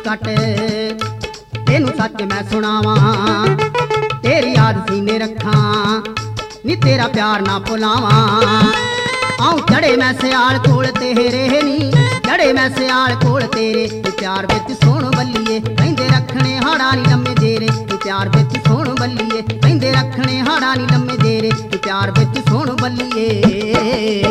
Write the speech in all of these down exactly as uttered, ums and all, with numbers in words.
Cut तेनू सच मैं सुनावां तेरी याद सीने रखा नी तेरा प्यार ना भुलावां आऊं चढ़े मैं सियाल कोल तेरे नी चढ़े मैं सियाल कोल तेरे प्यार विच सोण बल्लीए कहंदे रखने हाड़ा नी लम्मे देरे प्यार विच सोण बल्लीए कहंदे रखने हाड़ा नी लम्मे देरे प्यार विच सोण बल्लीए।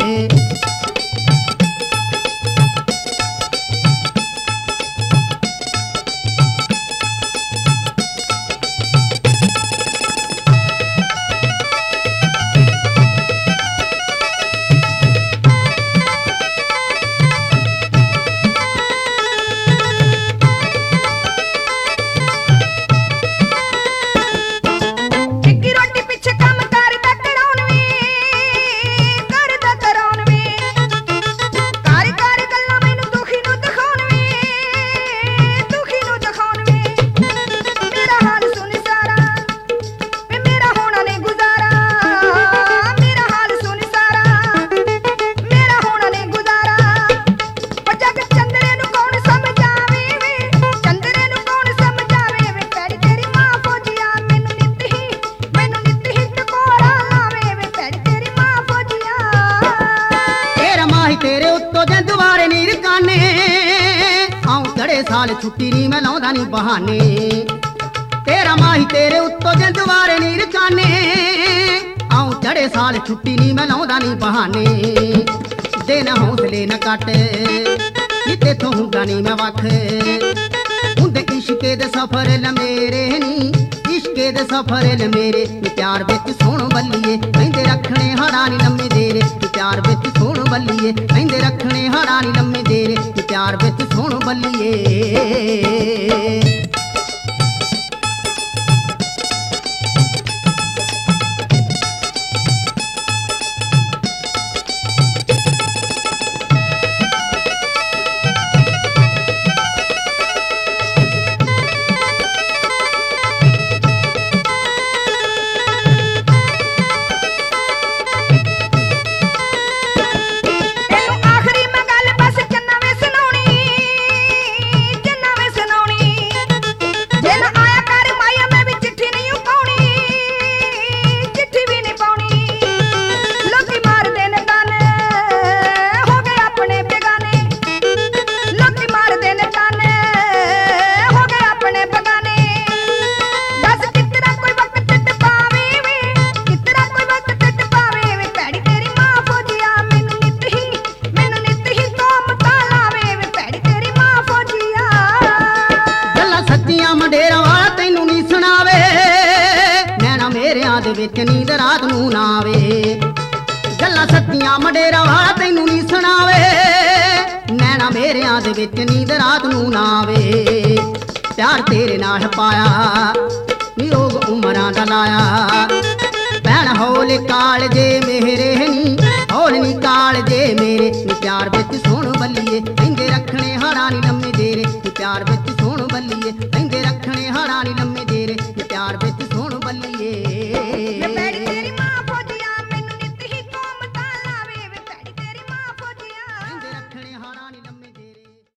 तेरे उत्तों जे दुबारे नी रकाने आऊं चढ़े साल छुट्टी नी मैं लाउंदा नी बहाने तेरा माही तेरे उत्तों जे दुबारे नी रकाने आऊं चढ़े साल छुट्टी नी मैं लाउंदा नी बहाने दिन हौसले न कट नी तेथों हुंदा नी मैं वख हुंदे इश्के दे सफर ल मेरे नी इश्के दे सफर ल मेरे प्यार विच सोण बल्लीए कहंदे रखने हाड़ा नी लम्मे देरे प्यार विच सोण बल्लीए कहंदे रखने हाड़ा नी लम्मे देरे प्यार विच सोण बल्लीए। मंडेरा वाला तैनू नी सुनावे नैना मेरेयां दे विच नींद रात नू ना आवे गल्लां सच्चियां मंडेरा वाला तैनू नी सुनावे नैना मेरेयां दे विच नींद रात नू ना आवे प्यार तेरे नाल पाया नी रोग उमरां दा लाया भैण हौल काल जे मेरे नी हौल नी काल जे मेरे नी प्यार विच सोण बल्लीए कहंदे रखने हाड़ा नी लम्मे देरे प्यार विच सोण बल्लीए कहंदे रखने हाड़ा नी